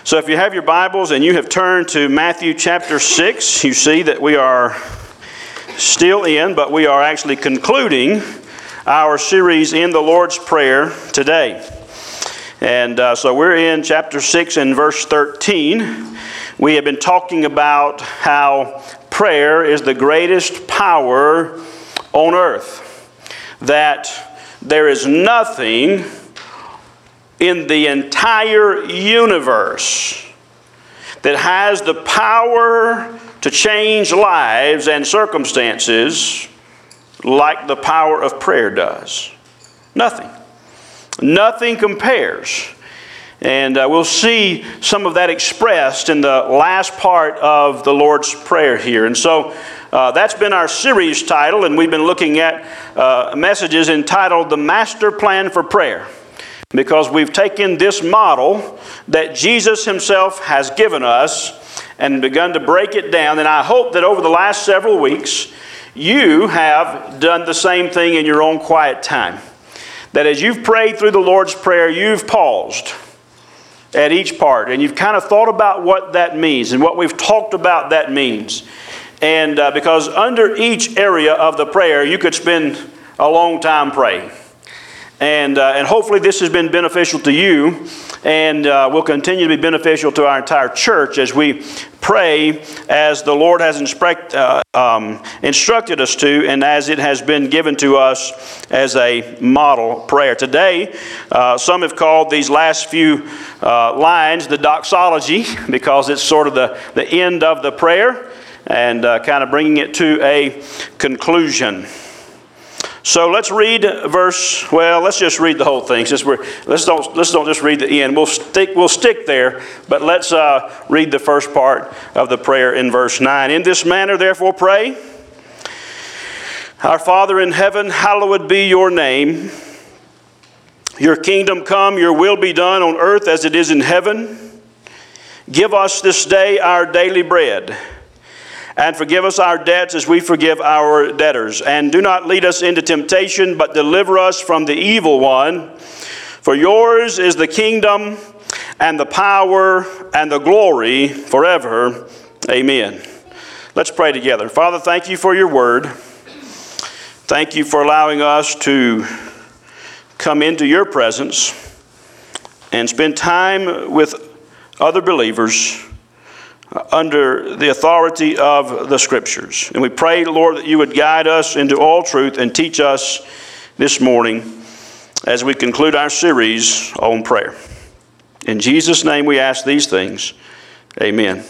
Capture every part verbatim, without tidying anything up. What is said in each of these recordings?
So if you have your Bibles and you have turned to Matthew chapter six, you see that we are still in, but we are actually concluding our series in the Lord's Prayer today. And uh, so we're in chapter six and verse thirteen. We have been talking about how prayer is the greatest power on earth. That there is nothing in the entire universe that has the power to change lives and circumstances like the power of prayer does. Nothing. Nothing compares. And uh, we'll see some of that expressed in the last part of the Lord's Prayer here. And so uh, that's been our series title, and we've been looking at uh, messages entitled The Master Plan for Prayer. Because we've taken this model that Jesus himself has given us and begun to break it down. And I hope that over the last several weeks, you have done the same thing in your own quiet time. That as you've prayed through the Lord's Prayer, you've paused at each part. And you've kind of thought about what that means and what we've talked about that means. And uh, because under each area of the prayer, you could spend a long time praying. And uh, and hopefully this has been beneficial to you and uh, will continue to be beneficial to our entire church as we pray as the Lord has inspect, uh, um, instructed us to and as it has been given to us as a model prayer. Today, uh, some have called these last few uh, lines the doxology because it's sort of the, the end of the prayer and uh, kind of bringing it to a conclusion. So let's read verse, well, let's just read the whole thing. Since we're, let's don't let's don't just read the end. We'll stick we'll stick there, but let's uh, read the first part of the prayer in verse nine. In this manner, therefore, pray. Our Father in heaven, hallowed be your name. Your kingdom come, your will be done on earth as it is in heaven. Give us this day our daily bread. And forgive us our debts as we forgive our debtors. And do not lead us into temptation, but deliver us from the evil one. For yours is the kingdom and the power and the glory forever. Amen. Let's pray together. Father, thank you for your word. Thank you for allowing us to come into your presence and spend time with other believers under the authority of the Scriptures. And we pray, Lord, that you would guide us into all truth and teach us this morning as we conclude our series on prayer. In Jesus' name we ask these things. Amen.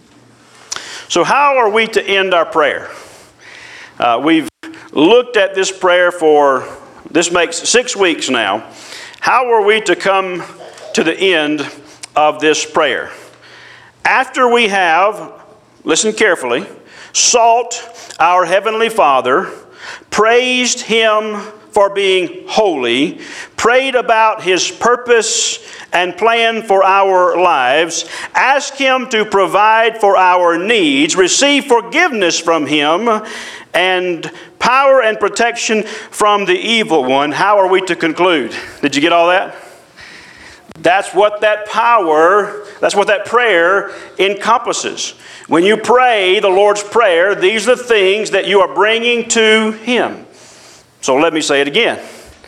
So how are we to end our prayer? Uh, we've looked at this prayer for, this makes six weeks now. How are we to come to the end of this prayer? After we have, listen carefully, sought our Heavenly Father, praised Him for being holy, prayed about His purpose and plan for our lives, asked Him to provide for our needs, receive forgiveness from Him, and power and protection from the evil one, how are we to conclude? Did you get all that? That's what that power, that's what that prayer encompasses. When you pray the Lord's Prayer, these are the things that you are bringing to Him. So let me say it again.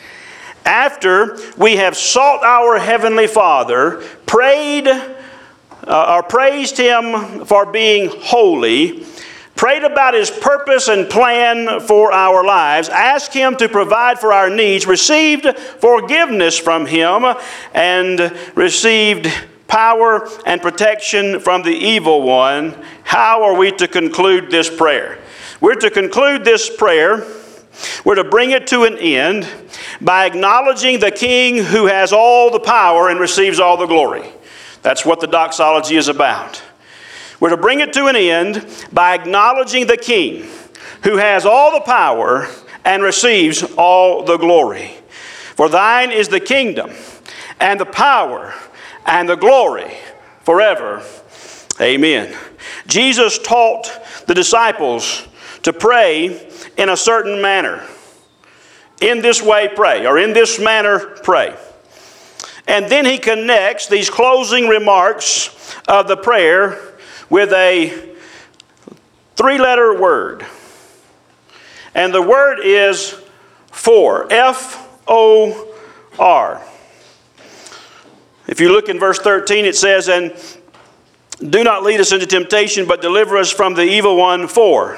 After we have sought our Heavenly Father, prayed uh, or praised Him for being holy, prayed about His purpose and plan for our lives, asked Him to provide for our needs, received forgiveness from Him, and received power and protection from the evil one, how are we to conclude this prayer? We're to conclude this prayer, we're to bring it to an end by acknowledging the King who has all the power and receives all the glory. That's what the doxology is about. We're to bring it to an end by acknowledging the King who has all the power and receives all the glory. For thine is the kingdom and the power and the glory forever. Amen. Jesus taught the disciples to pray in a certain manner. In this way pray, or in this manner pray. And then he connects these closing remarks of the prayer with a three-letter word. And the word is for, F O R. If you look in verse thirteen, it says, and do not lead us into temptation, but deliver us from the evil one, for.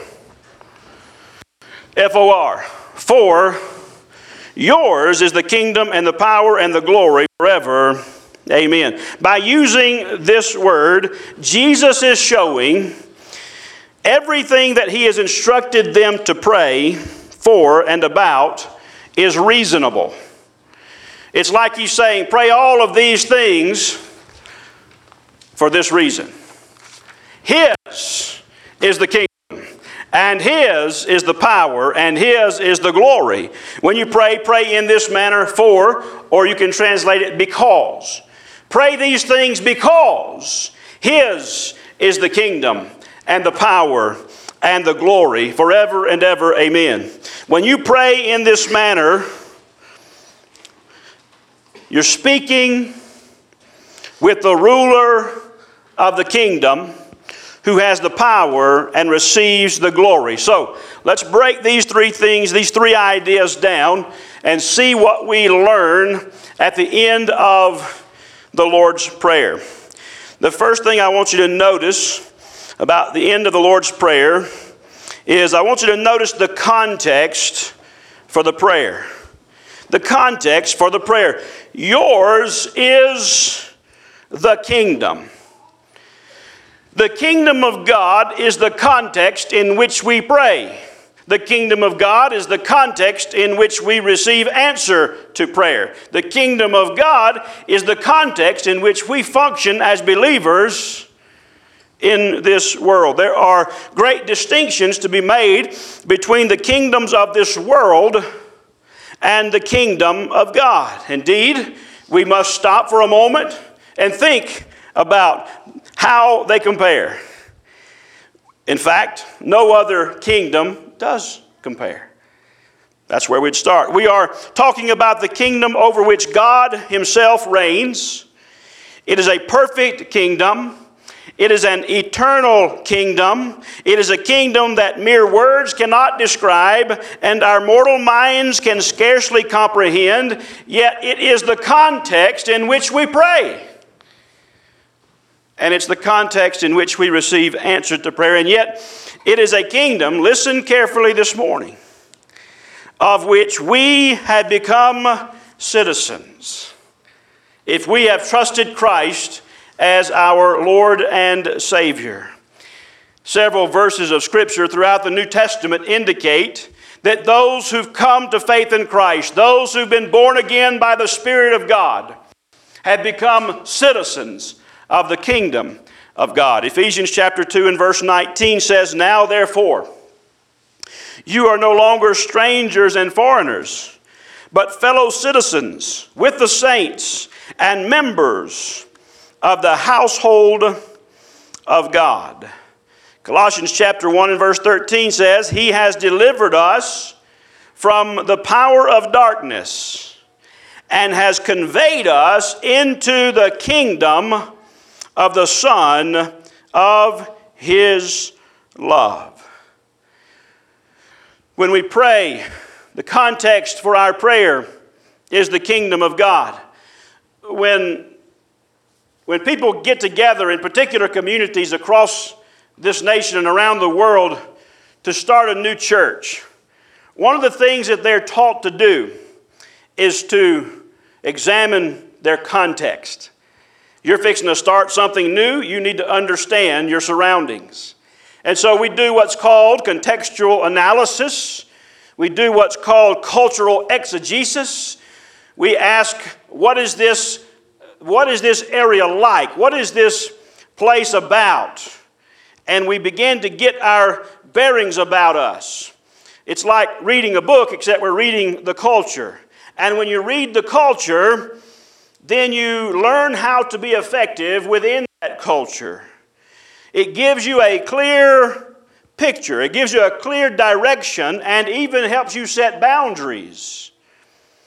F O R. For yours is the kingdom and the power and the glory forever. Amen. By using this word, Jesus is showing everything that he has instructed them to pray for and about is reasonable. It's like he's saying, pray all of these things for this reason. His is the kingdom, and his is the power, and his is the glory. When you pray, pray in this manner for, or you can translate it because. Pray these things because his is the kingdom and the power and the glory forever and ever. Amen. When you pray in this manner, you're speaking with the ruler of the kingdom who has the power and receives the glory. So let's break these three things, these three ideas down and see what we learn at the end of the Lord's Prayer. The first thing I want you to notice about the end of the Lord's Prayer is I want you to notice the context for the prayer. The context for the prayer. Yours is the kingdom. The kingdom of God is the context in which we pray. The kingdom of God is the context in which we receive answer to prayer. The kingdom of God is the context in which we function as believers in this world. There are great distinctions to be made between the kingdoms of this world and the kingdom of God. Indeed, we must stop for a moment and think about how they compare. In fact, no other kingdom does compare. That's where we'd start. We are talking about the kingdom over which God himself reigns. It is a perfect kingdom. It is an eternal kingdom. It is a kingdom that mere words cannot describe and our mortal minds can scarcely comprehend, yet it is the context in which we pray. And it's the context in which we receive answer to prayer. And yet it is a kingdom, listen carefully this morning, of which we have become citizens. If we have trusted Christ as our Lord and Savior. Several verses of Scripture throughout the New Testament indicate that those who've come to faith in Christ, those who've been born again by the Spirit of God, have become citizens of the kingdom of God. Ephesians chapter two and verse nineteen says, now therefore, you are no longer strangers and foreigners, but fellow citizens with the saints and members of the household of God. Colossians chapter one and verse thirteen says, he has delivered us from the power of darkness and has conveyed us into the kingdom of the Son of his love. When we pray, the context for our prayer is the kingdom of God. When When people get together in particular communities across this nation and around the world to start a new church, one of the things that they're taught to do is to examine their context. You're fixing to start something new, you need to understand your surroundings. And so we do what's called contextual analysis. We do what's called cultural exegesis. We ask, what is this What is this area like? What is this place about? And we begin to get our bearings about us. It's like reading a book, except we're reading the culture. And when you read the culture, then you learn how to be effective within that culture. It gives you a clear picture. It gives you a clear direction and even helps you set boundaries.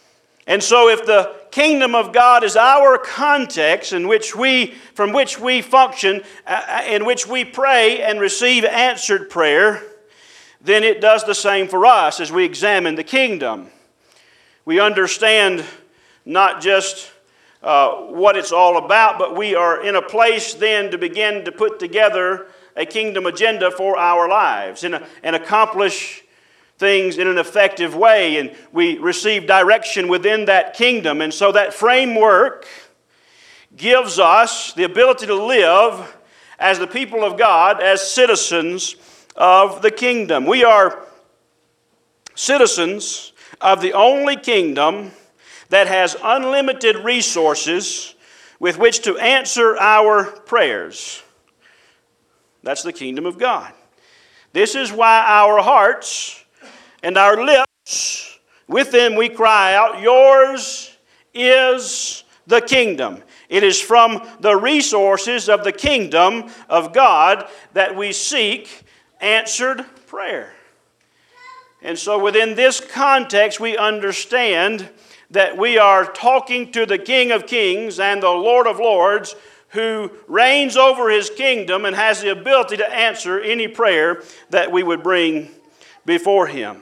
And so if the kingdom of God is our context in which we, from which we function, uh, in which we pray and receive answered prayer, then it does the same for us as we examine the kingdom. We understand not just uh, what it's all about, but we are in a place then to begin to put together a kingdom agenda for our lives and, and accomplish things in an effective way, and we receive direction within that kingdom. And so that framework gives us the ability to live as the people of God, as citizens of the kingdom. We are citizens of the only kingdom that has unlimited resources with which to answer our prayers. That's the kingdom of God. This is why our hearts and our lips, with them we cry out, yours is the kingdom. It is from the resources of the kingdom of God that we seek answered prayer. And so within this context, we understand that we are talking to the King of Kings and the Lord of Lords, who reigns over His kingdom and has the ability to answer any prayer that we would bring before Him.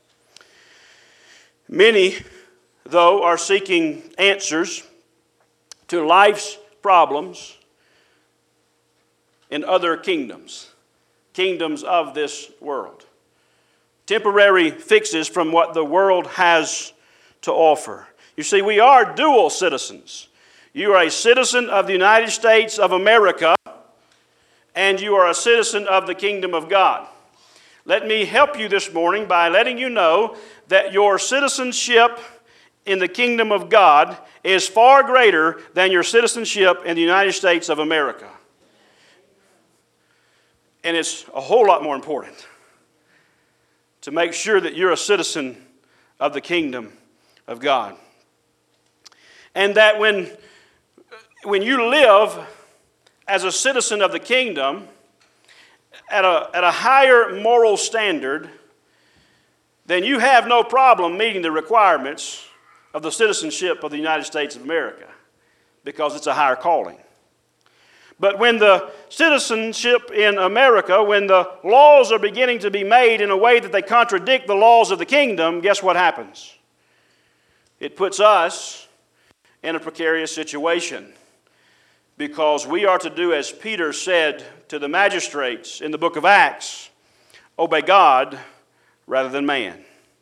Many, though, are seeking answers to life's problems in other kingdoms, kingdoms of this world. Temporary fixes from what the world has to offer. You see, we are dual citizens. You are a citizen of the United States of America, and you are a citizen of the kingdom of God. Let me help you this morning by letting you know that your citizenship in the kingdom of God is far greater than your citizenship in the United States of America. And it's a whole lot more important to make sure that you're a citizen of the kingdom of God. And that when, when you live as a citizen of the kingdom at a, at a higher moral standard, then you have no problem meeting the requirements of the citizenship of the United States of America, because it's a higher calling. But when the citizenship in America, when the laws are beginning to be made in a way that they contradict the laws of the kingdom, guess what happens? It puts us in a precarious situation, because we are to do as Peter said to the magistrates in the book of Acts, obey God rather than man.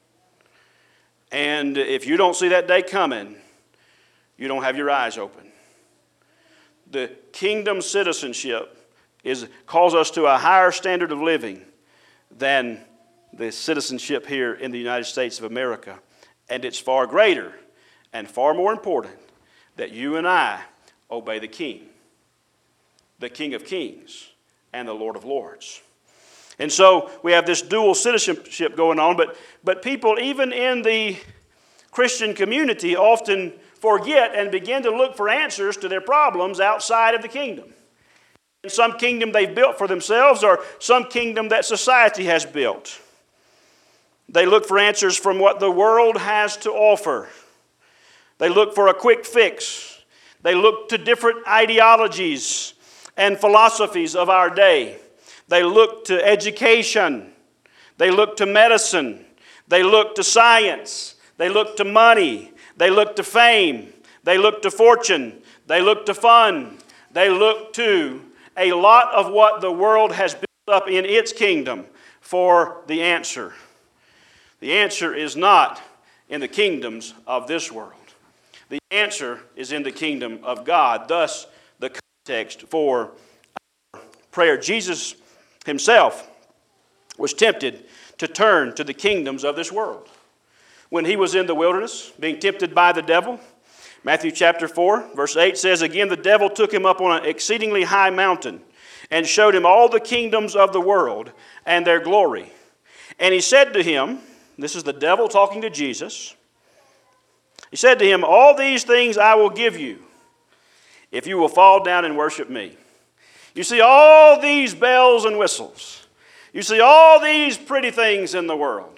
And if you don't see that day coming, you don't have your eyes open. The kingdom citizenship is calls us to a higher standard of living than the citizenship here in the United States of America. And it's far greater and far more important that you and I obey the King, the King of Kings and the Lord of Lords. And so we have this dual citizenship going on, but, but people even in the Christian community often forget and begin to look for answers to their problems outside of the kingdom. In some kingdom they've built for themselves, or some kingdom that society has built. They look for answers from what the world has to offer. They look for a quick fix. They look to different ideologies and philosophies of our day. They look to education. They look to medicine. They look to science. They look to money. They look to fame. They look to fortune. They look to fun. They look to a lot of what the world has built up in its kingdom for the answer. The answer is not in the kingdoms of this world. The answer is in the kingdom of God. Thus, the context for our prayer. Jesus Himself was tempted to turn to the kingdoms of this world. When He was in the wilderness, being tempted by the devil, Matthew chapter four, verse eight says, again, the devil took Him up on an exceedingly high mountain and showed Him all the kingdoms of the world and their glory. And He said to Him, this is the devil talking to Jesus, He said to Him, all these things I will give you if you will fall down and worship me. You see all these bells and whistles. You see all these pretty things in the world.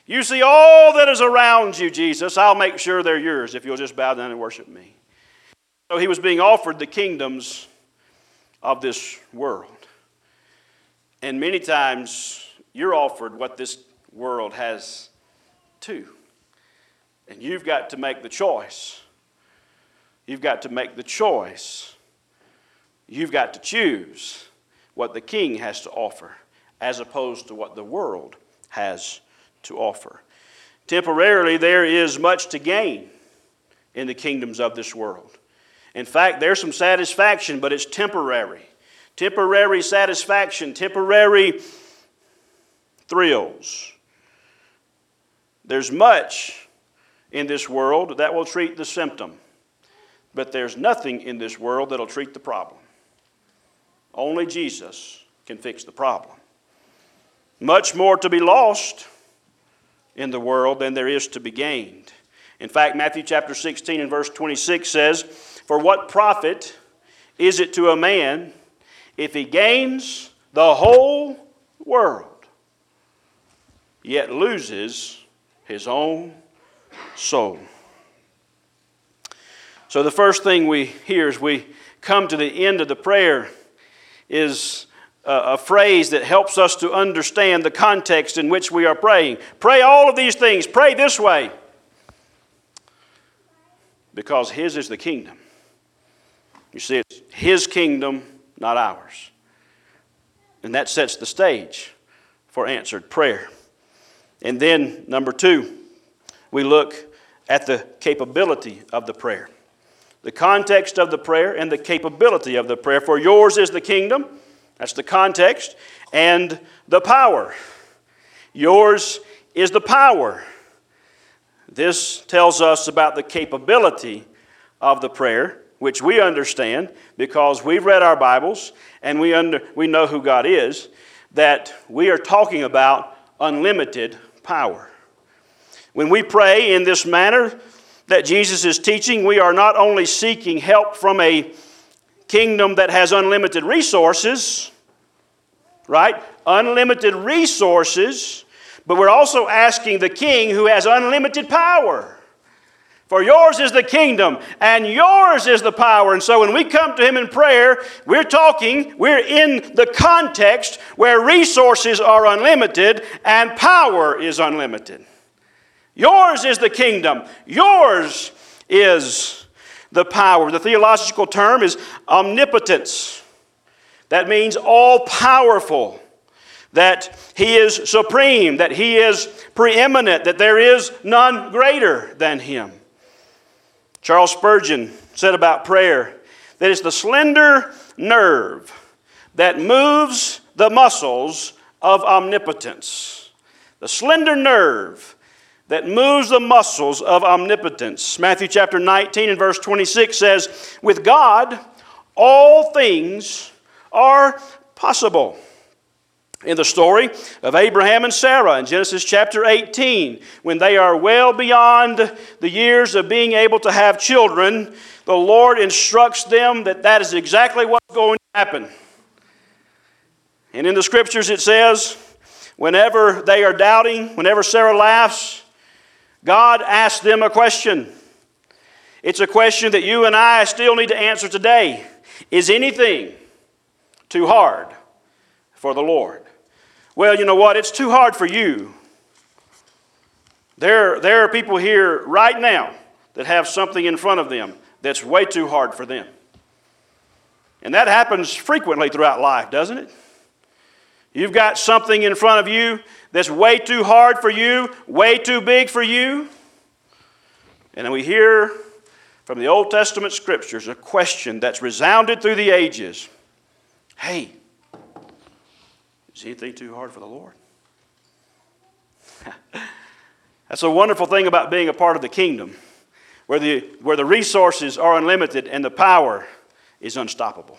You see all that is around you, Jesus. I'll make sure they're yours if you'll just bow down and worship me. So he was being offered the kingdoms of this world. And many times you're offered what this world has too. And you've got to make the choice. You've got to make the choice. You've got to choose what the king has to offer as opposed to what the world has to offer. Temporarily, there is much to gain in the kingdoms of this world. In fact, there's some satisfaction, but it's temporary. Temporary satisfaction, temporary thrills. There's much in this world that will treat the symptom, but there's nothing in this world that will treat the problem. Only Jesus can fix the problem. Much more to be lost in the world than there is to be gained. In fact, Matthew chapter sixteen and verse twenty-six says, "For what profit is it to a man if he gains the whole world, yet loses his own soul?" So the first thing we hear as we come to the end of the prayer is a, a phrase that helps us to understand the context in which we are praying. Pray all of these things. Pray this way. Because his is the kingdom. You see, it's his kingdom, not ours. And that sets the stage for answered prayer. And then, number two, we look at the capability of the prayer. The context of the prayer and the capability of the prayer. For yours is the kingdom, that's the context, and the power. Yours is the power. This tells us about the capability of the prayer, which we understand because we've read our Bibles and we under, we know who God is, that we are talking about unlimited power. When we pray in this manner that Jesus is teaching, we are not only seeking help from a kingdom that has unlimited resources, right? Unlimited resources, but we're also asking the king who has unlimited power. For yours is the kingdom, and yours is the power. And so when we come to him in prayer, we're talking, we're in the context where resources are unlimited and power is unlimited. Yours is the kingdom. Yours is the power. The theological term is omnipotence. That means all-powerful. That he is supreme, that he is preeminent, that there is none greater than him. Charles Spurgeon said about prayer that it's the slender nerve that moves the muscles of omnipotence. The slender nerve that moves the muscles of omnipotence. Matthew chapter nineteen and verse twenty-six says, "With God, all things are possible." In the story of Abraham and Sarah in Genesis chapter eighteen, when they are well beyond the years of being able to have children, the Lord instructs them that that is exactly what's going to happen. And in the scriptures it says, whenever they are doubting, whenever Sarah laughs, God asks them a question. It's a question that you and I still need to answer today. Is anything too hard for the Lord? Well, you know what? It's too hard for you. There, there are people here right now that have something in front of them that's way too hard for them. And that happens frequently throughout life, doesn't it? You've got something in front of you that's way too hard for you, way too big for you. And we hear from the Old Testament scriptures a question that's resounded through the ages. Hey, is anything too hard for the Lord? That's a wonderful thing about being a part of the kingdom, where the, where the resources are unlimited and the power is unstoppable.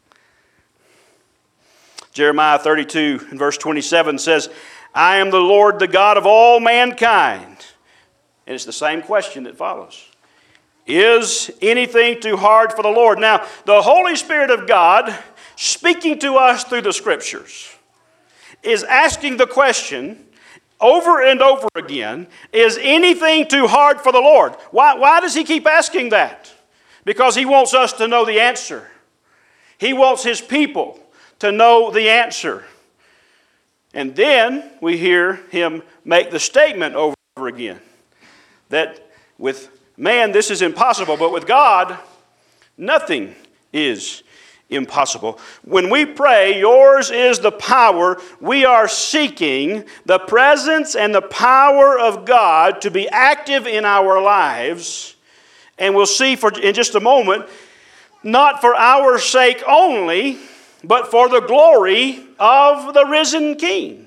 Jeremiah thirty-two and verse twenty-seven says, "I am the Lord, the God of all mankind." And it's the same question that follows. Is anything too hard for the Lord? Now, the Holy Spirit of God, speaking to us through the Scriptures, is asking the question, over and over again, is anything too hard for the Lord? Why, why does he keep asking that? Because he wants us to know the answer. He wants his people to know the answer. And then we hear him make the statement over and over again that with man this is impossible, but with God nothing is impossible. When we pray, yours is the power, we are seeking the presence and the power of God to be active in our lives. And we'll see for in just a moment, not for our sake only, but for the glory of the risen King.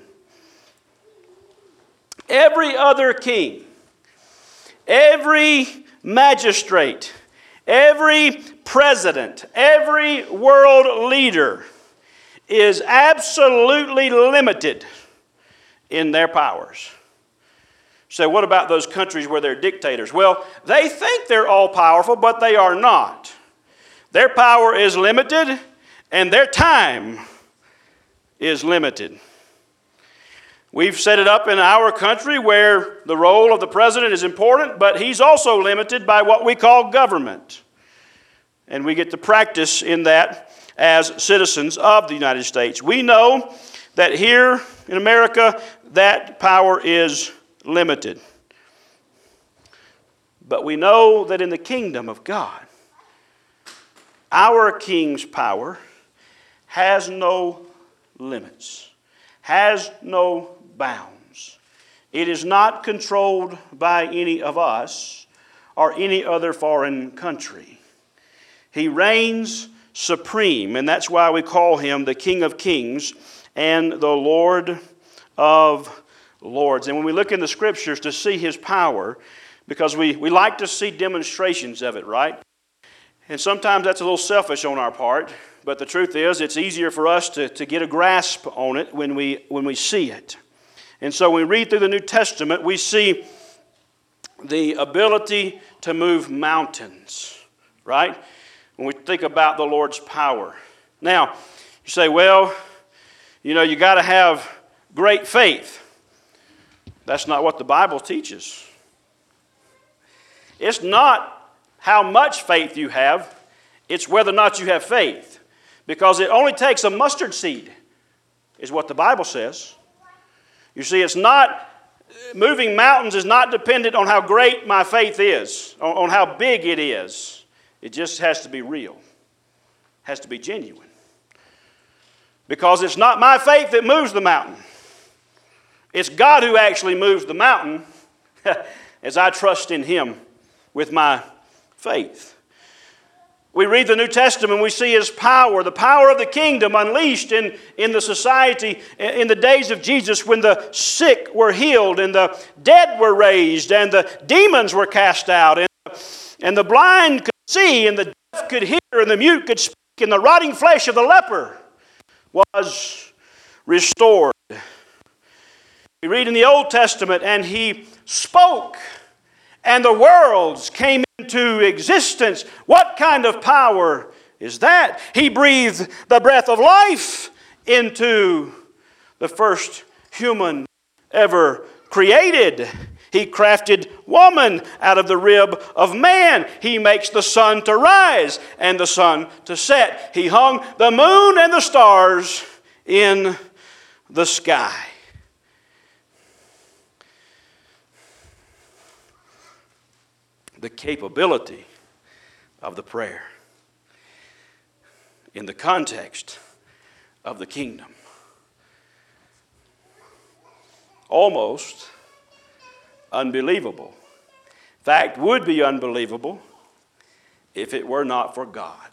Every other king, every magistrate, every president, every world leader is absolutely limited in their powers. So what about those countries where they're dictators? Well, they think they're all powerful, but they are not. Their power is limited, and their time is limited. We've set it up in our country where the role of the president is important, but he's also limited by what we call government. And we get to practice in that as citizens of the United States. We know that here in America, that power is limited. But we know that in the kingdom of God, our King's power has no limits, has no bounds. It is not controlled by any of us or any other foreign country. He reigns supreme, and that's why we call him the King of Kings and the Lord of Lords. And when we look in the Scriptures to see his power, because we, we like to see demonstrations of it, right? And sometimes that's a little selfish on our part, but the truth is it's easier for us to, to get a grasp on it when we, when we see it. And so when we read through the New Testament, we see the ability to move mountains, right? When we think about the Lord's power. Now, you say, well, you know, you got to have great faith. That's not what the Bible teaches. It's not how much faith you have, it's whether or not you have faith. Because it only takes a mustard seed, is what the Bible says. You see, it's not, moving mountains is not dependent on how great my faith is, on, on how big it is. It just has to be real. It has to be genuine. Because it's not my faith that moves the mountain. It's God who actually moves the mountain as I trust in him with my faith. We read the New Testament, we see his power, the power of the kingdom unleashed in, in the society in the days of Jesus when the sick were healed and the dead were raised and the demons were cast out and, and the blind could see and the deaf could hear and the mute could speak and the rotting flesh of the leper was restored. We read in the Old Testament, and he spoke and the worlds came into existence. What kind of power is that? He breathed the breath of life into the first human ever created. He crafted woman out of the rib of man. He makes the sun to rise and the sun to set. He hung the moon and the stars in the sky. The capability of the prayer in the context of the kingdom. Almost unbelievable. In fact, would be unbelievable if it were not for God.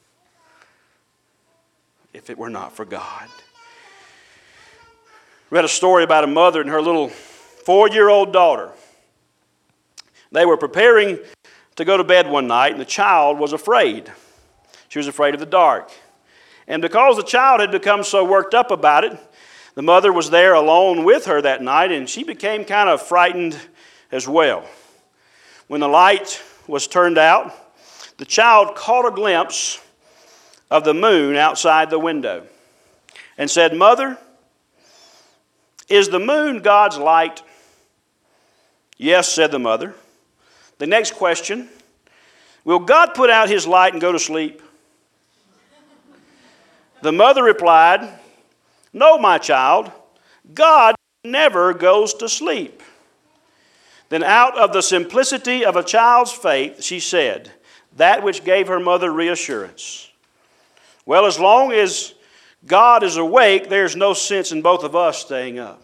If it were not for God. Read a story about a mother and her little four-year-old daughter. They were preparing to go to bed one night, and the child was afraid. She was afraid of the dark. And because the child had become so worked up about it, the mother was there alone with her that night, and she became kind of frightened as well. When the light was turned out, the child caught a glimpse of the moon outside the window and said, "Mother, Is the moon God's light? Yes, said the mother. The next question, will God put out his light and go to sleep? The mother replied, no, my child, God never goes to sleep. Then out of the simplicity of a child's faith, she said, that which gave her mother reassurance. Well, as long as God is awake, there's no sense in both of us staying up.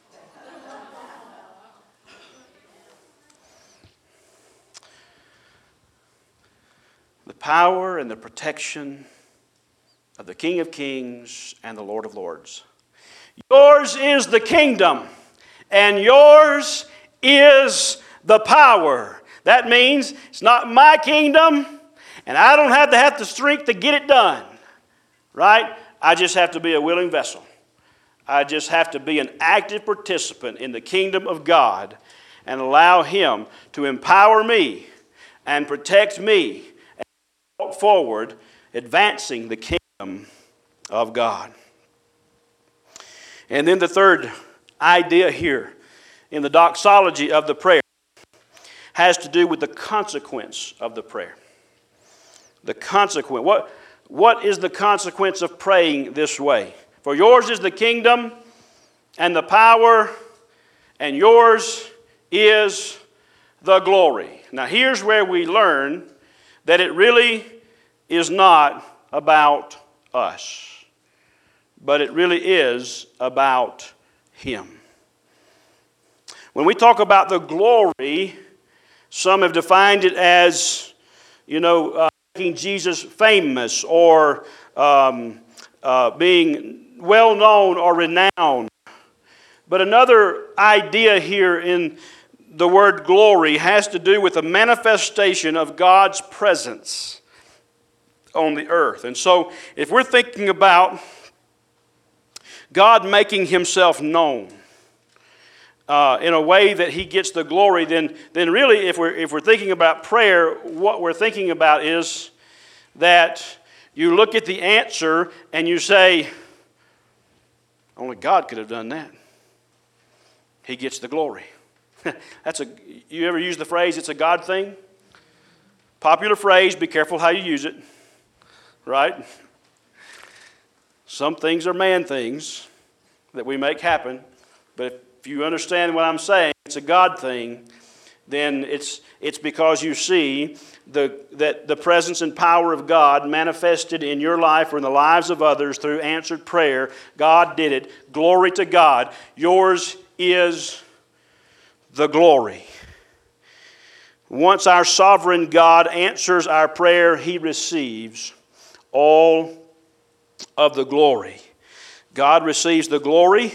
The power and the protection of the King of Kings and the Lord of Lords. Yours is the kingdom, and yours is the power. That means it's not my kingdom, and I don't have to have the strength to get it done. Right? I just have to be a willing vessel. I just have to be an active participant in the kingdom of God and allow Him to empower me and protect me and walk forward, advancing the kingdom of God. And then the third idea here in the doxology of the prayer has to do with the consequence of the prayer. The consequence. What, what is the consequence of praying this way? For yours is the kingdom and the power, and yours is the glory. Now here's where we learn that it really is not about us, but it really is about Him. When we talk about the glory, some have defined it as, you know, uh, making Jesus famous or um, uh, being well known or renowned. But another idea here in the word glory has to do with the manifestation of God's presence on the earth. And so if we're thinking about God making Himself known uh, in a way that He gets the glory, then, then really if we're, if we're thinking about prayer, what we're thinking about is that you look at the answer and you say, only God could have done that. He gets the glory. That's a, you ever use the phrase, it's a God thing? Popular phrase, be careful how you use it. Right? Some things are man things that we make happen. But if you understand what I'm saying, it's a God thing, then it's it's because you see the that the presence and power of God manifested in your life or in the lives of others through answered prayer. God did it. Glory to God. Yours is the glory. Once our sovereign God answers our prayer, He receives all of the glory. God receives the glory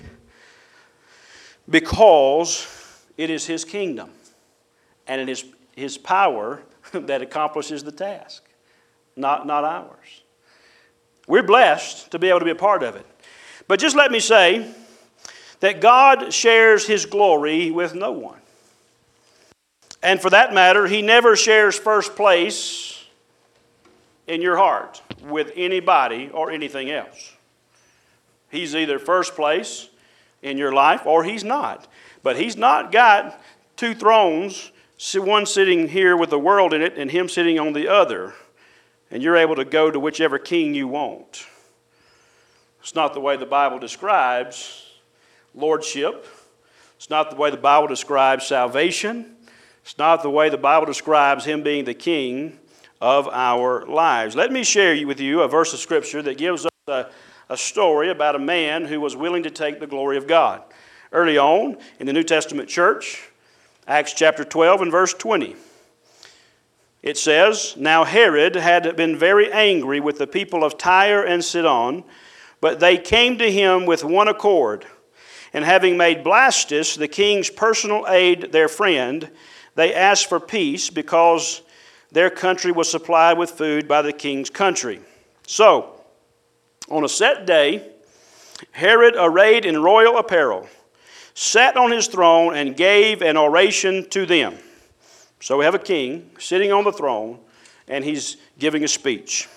because it is His kingdom and it is His power that accomplishes the task, not, not ours. We're blessed to be able to be a part of it. But just let me say that God shares His glory with no one. And for that matter, He never shares first place in your heart with anybody or anything else. He's either first place in your life or He's not. But He's not got two thrones, one sitting here with the world in it and Him sitting on the other. And you're able to go to whichever king you want. It's not the way the Bible describes lordship. It's not the way the Bible describes salvation. It's not the way the Bible describes Him being the king of our lives. Let me share with you a verse of Scripture that gives us a, a story about a man who was willing to take the glory of God. Early on in the New Testament church, Acts chapter twelve and verse twenty, it says, Now Herod had been very angry with the people of Tyre and Sidon, but they came to him with one accord. And having made Blastus, the king's personal aide, their friend, they asked for peace because their country was supplied with food by the king's country. So, on a set day, Herod, arrayed in royal apparel, sat on his throne and gave an oration to them. So we have a king sitting on the throne, and he's giving a speech.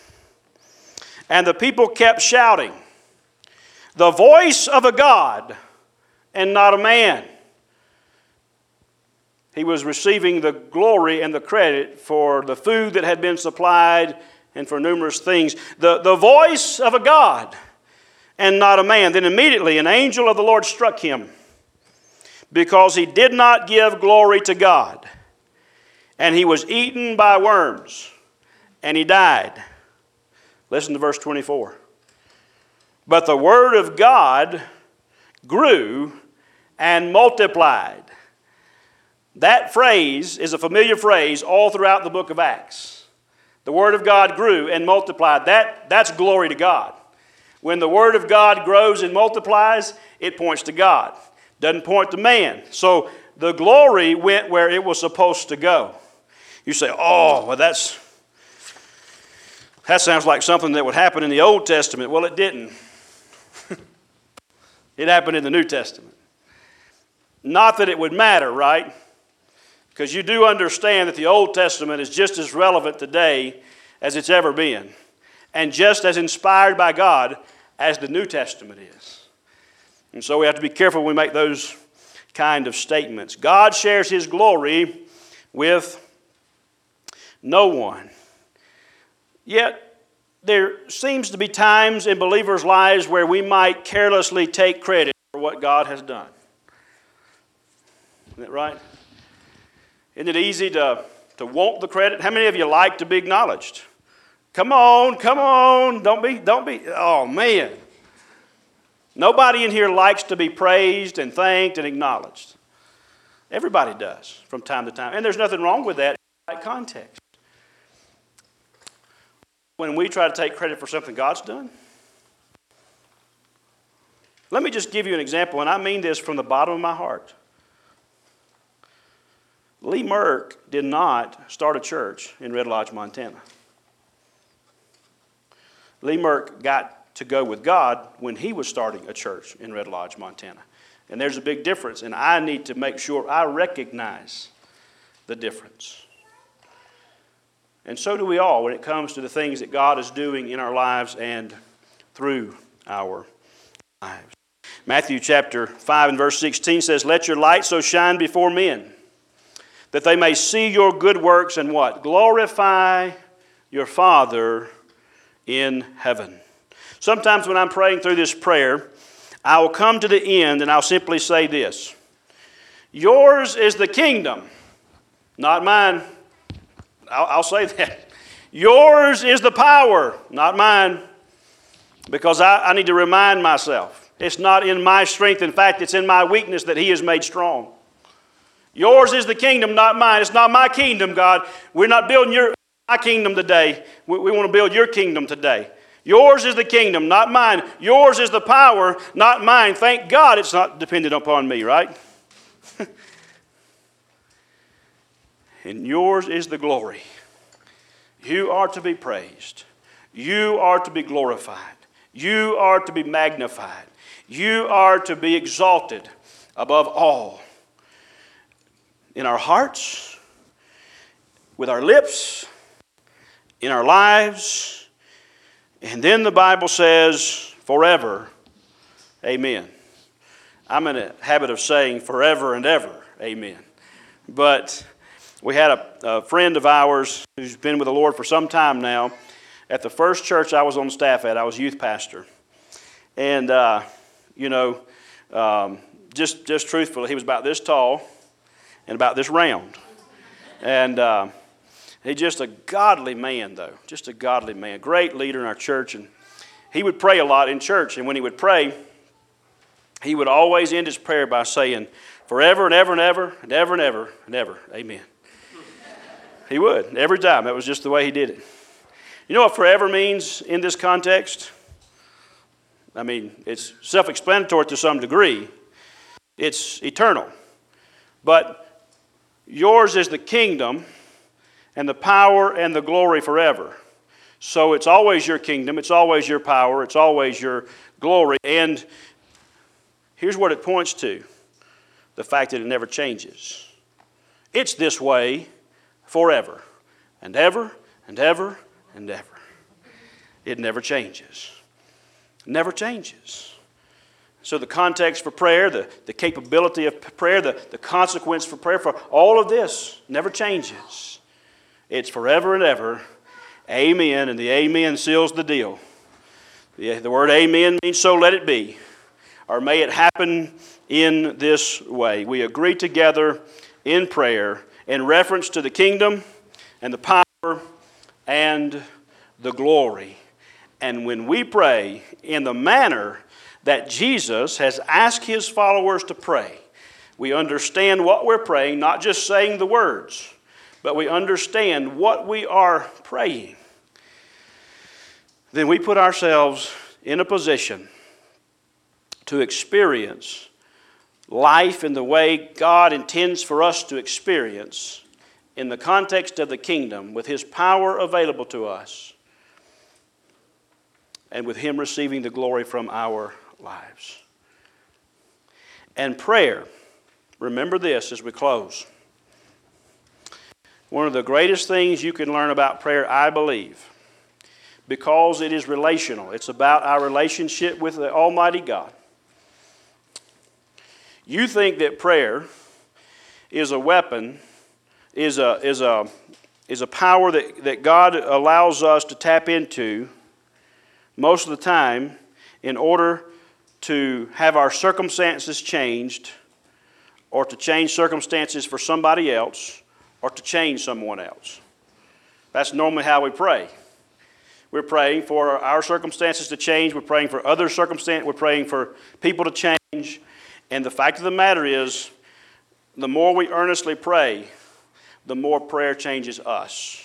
And the people kept shouting, "The voice of a God and not a man. He was receiving the glory and the credit for the food that had been supplied and for numerous things. The, the voice of a God and not a man. Then immediately an angel of the Lord struck him because he did not give glory to God. And he was eaten by worms, and he died. Listen to verse twenty-four. But the word of God grew and multiplied. That phrase is a familiar phrase all throughout the book of Acts. The word of God grew and multiplied. That, that's glory to God. When the word of God grows and multiplies, it points to God. Doesn't point to man. So the glory went where it was supposed to go. You say, oh, well that's, that sounds like something that would happen in the Old Testament. Well, it didn't. It happened in the New Testament. Not that it would matter, right? Because you do understand that the Old Testament is just as relevant today as it's ever been. And just as inspired by God as the New Testament is. And so we have to be careful when we make those kind of statements. God shares His glory with no one. Yet, there seems to be times in believers' lives where we might carelessly take credit for what God has done. Isn't that right? Isn't it easy to, to want the credit? How many of you like to be acknowledged? Come on, come on. Don't be, don't be, oh man. Nobody in here likes to be praised and thanked and acknowledged. Everybody does from time to time. And there's nothing wrong with that in the right context. When we try to take credit for something God's done. Let me just give you an example, and I mean this from the bottom of my heart. Lee Merck did not start a church in Red Lodge, Montana. Lee Merck got to go with God when he was starting a church in Red Lodge, Montana. And there's a big difference, and I need to make sure I recognize the difference. And so do we all when it comes to the things that God is doing in our lives and through our lives. Matthew chapter five and verse sixteen says, "Let your light so shine before men, that they may see your good works and what? Glorify your Father in heaven." Sometimes when I'm praying through this prayer, I will come to the end and I'll simply say this: yours is the kingdom, not mine. I'll, I'll say that. Yours is the power, not mine. Because I, I need to remind myself, it's not in my strength. In fact, it's in my weakness that He is made strong. Yours is the kingdom, not mine. It's not my kingdom, God. We're not building your my kingdom today. We, we want to build your kingdom today. Yours is the kingdom, not mine. Yours is the power, not mine. Thank God it's not dependent upon me, right? And yours is the glory. You are to be praised. You are to be glorified. You are to be magnified. You are to be exalted above all. In our hearts, with our lips, in our lives, and then the Bible says, forever, amen. I'm in a habit of saying forever and ever, amen. But we had a, a friend of ours who's been with the Lord for some time now. At the first church I was on staff at, I was youth pastor. And, uh, you know, um, just, just truthfully, he was about this tall and about this round. And uh, he's just a godly man, though. Just a godly man. Great leader in our church. And he would pray a lot in church. And when he would pray, he would always end his prayer by saying, forever and ever and ever and ever and ever and ever. Amen. He would. Every time. That was just the way he did it. You know what forever means in this context? I mean, it's self-explanatory to some degree. It's eternal. But yours is the kingdom and the power and the glory forever. So it's always your kingdom, it's always your power, it's always your glory. And here's what it points to: the fact that it never changes. It's this way forever and ever and ever and ever. It never changes. Never changes. So the context for prayer, the, the capability of prayer, the, the consequence for prayer, for all of this never changes. It's forever and ever. Amen, and the amen seals the deal. The, the word amen means so let it be, or may it happen in this way. We agree together in prayer in reference to the kingdom and the power and the glory. And when we pray in the manner that Jesus has asked his followers to pray, we understand what we're praying, not just saying the words, but we understand what we are praying. Then we put ourselves in a position to experience life in the way God intends for us to experience in the context of the kingdom, with his power available to us and with him receiving the glory from our lives. And prayer, remember this as we close. One of the greatest things you can learn about prayer, I believe, because it is relational. It's about our relationship with the Almighty God. You think that prayer is a weapon, is a, is a, is a power that, that God allows us to tap into most of the time in order to have our circumstances changed, or to change circumstances for somebody else, or to change someone else. That's normally how we pray. We're praying for our circumstances to change. We're praying for other circumstances. We're praying for people to change. And the fact of the matter is, the more we earnestly pray, the more prayer changes us.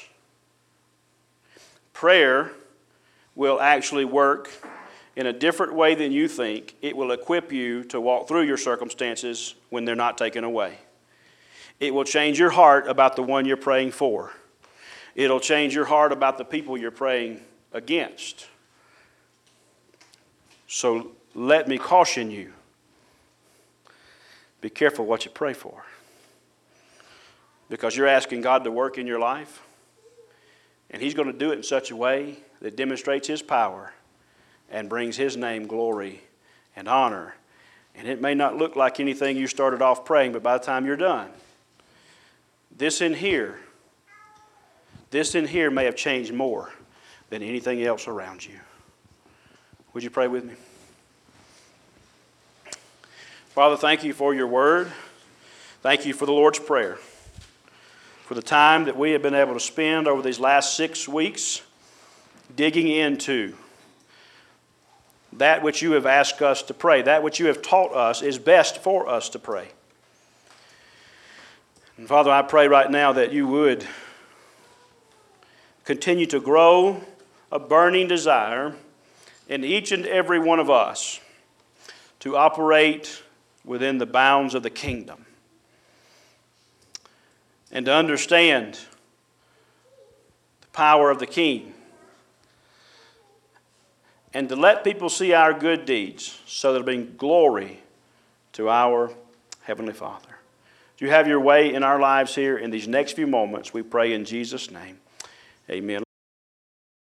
Prayer will actually work in a different way than you think. It will equip you to walk through your circumstances when they're not taken away. It will change your heart about the one you're praying for. It'll change your heart about the people you're praying against. So let me caution you. Be careful what you pray for. Because you're asking God to work in your life. And he's going to do it in such a way that demonstrates his power and brings his name glory and honor. And it may not look like anything you started off praying, but by the time you're done, this in here, this in here may have changed more than anything else around you. Would you pray with me? Father, thank you for your word. Thank you for the Lord's Prayer. For the time that we have been able to spend over these last six weeks digging into that which you have asked us to pray, that which you have taught us is best for us to pray. And Father, I pray right now that you would continue to grow a burning desire in each and every one of us to operate within the bounds of the kingdom and to understand the power of the King and to let people see our good deeds so that it'll bring glory to our Heavenly Father. Do you have your way in our lives here in these next few moments? We pray in Jesus' name. Amen.